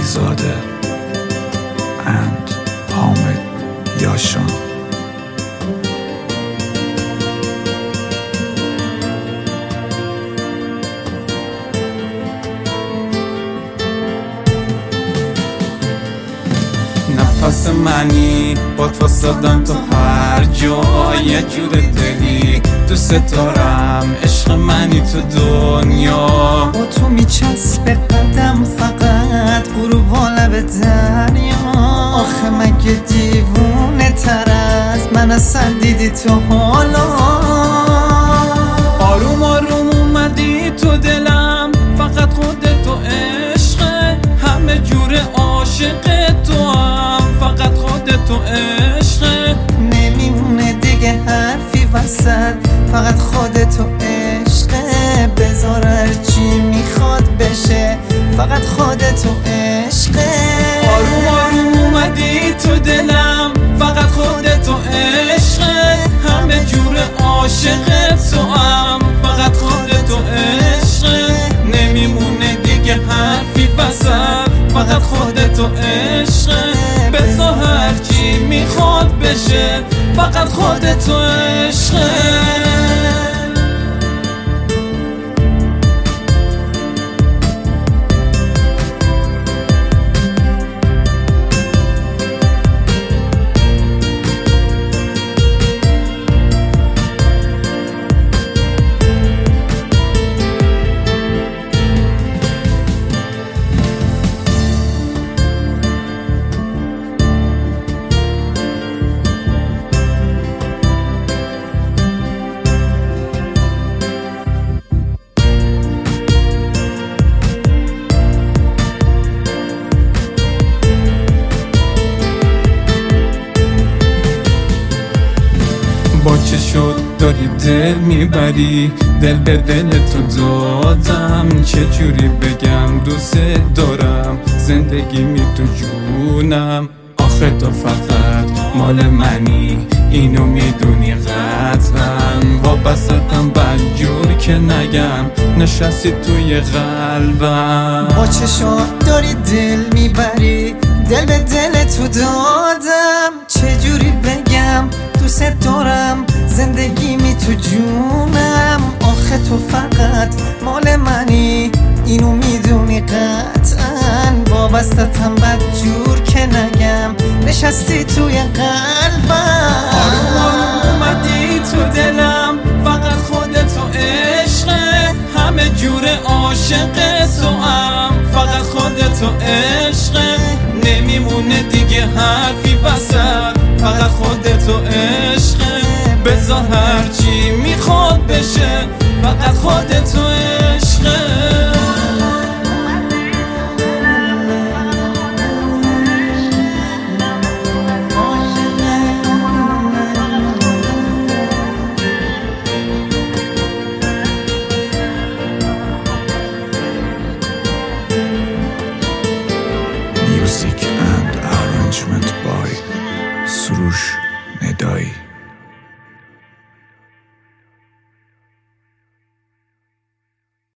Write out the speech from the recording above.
زاده and حامد یاشان. نفس منی بات واسدم تو هر جا، یه جور دلی دوست دارم، عشق منی تو دنیا. با تو میچسبه قدم فقط غروب و لب دریا. آخه مگه دیوونه تر از من اصلا دیدی تو حالا؟ آروم آروم اومدی تو دلم، فقط خودت تو عشقه، همه جور عاشق تو هم، فقط خودت تو عشقه. نمیمونه دیگه حرفی وسط، فقط خودت تو عشقه. بذار هرچی میخواد بشه، فقط خودت تو عشقه. آروم آروم اومدی تو دلم، فقط خودت تو عشقه، همه جور عاشق تو هم، فقط خودت تو عشقه. نمیمونه دیگه حرفی وسط، فقط خودت تو عشقه. بذار هرچی میخواد بشه، فقط خودت تو عشقه. با چه شد داری دل میبری، دل به دل تو دادم، چجوری بگم دوست دارم، زندگی می تو جونم. آخه تو فقط مال منی، اینو میدونی قطعا، وابستم بدجور که نگم، نشستی توی قلبم. با چه شد داری دل میبری، دل به دل تو دادم، چجوری بگم دوست دارم، زندگی می تو جونم. آخه تو فقط مال منی، اینو میدونی قطعا، وابستتم بدجور که نگم، نشستی توی قلبم. آروم آروم اومدی تو دلم، فقط خودت تو عشقه، همه جور عاشق تو هم، فقط خودت تو عشقه. نمیمونه دیگه حرفی وسط، فقط خودت تو عشقه. بذار هرچی میخواد بشه،